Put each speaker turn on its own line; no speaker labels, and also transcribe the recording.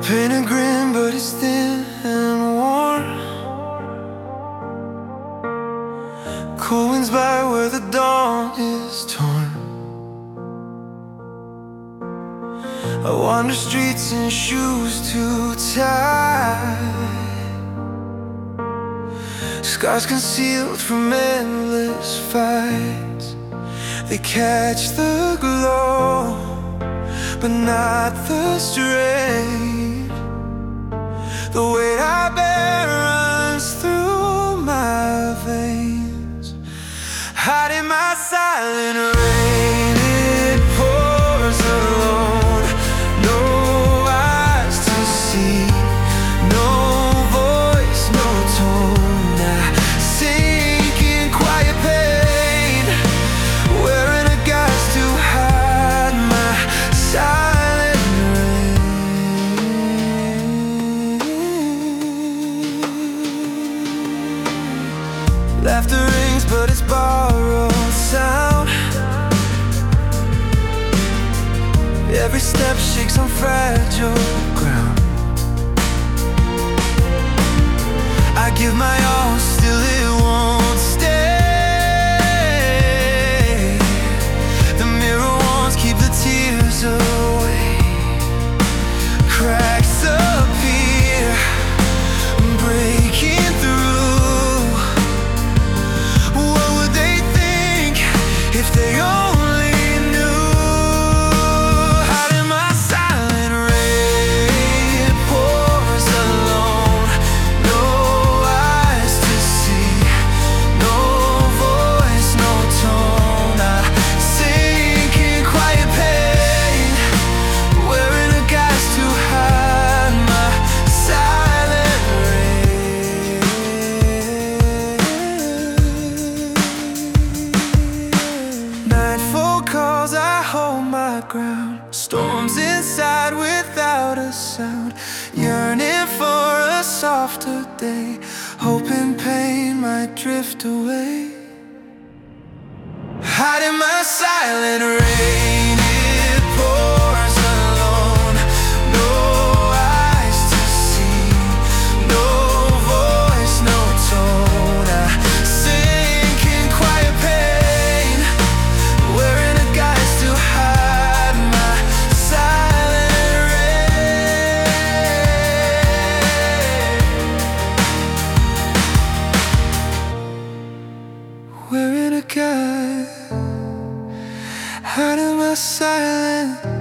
paint a grin, but it's thin and warm. Cold winds by where the dawn is torn. I wander streets in shoes too tight, scars concealed from endless fights. They catch the glow, but not the strain. The weight I bear runs through my veins. Hiding my silent rain, it pours alone. No eyes to see, no voice, no tone. I sink in quiet pain, wearing a guise to hide my silent rain. Laughter rings, but it's borrowed sound. Every step shakes on fragile ground. I give my all, still it won't stay. The mirror wants, keep the tears away. Cracks appear, breaking through. What would they think if they only knew? Hiding my silent rain, it pours alone. No eyes to see, no voice, no tone. I sink in quiet pain, wearing a guise to hide my silent rain. Nightfall calls, I hold my ground. Storms inside without a sound, yearning for a softer day, hoping pain might drift away. Hiding my silent rain, it pours alone. No eyes to see, no voice, no tone. I sink in quiet pain, wearing a guise to hide my silent rain. Wearing a guise, hiding my silent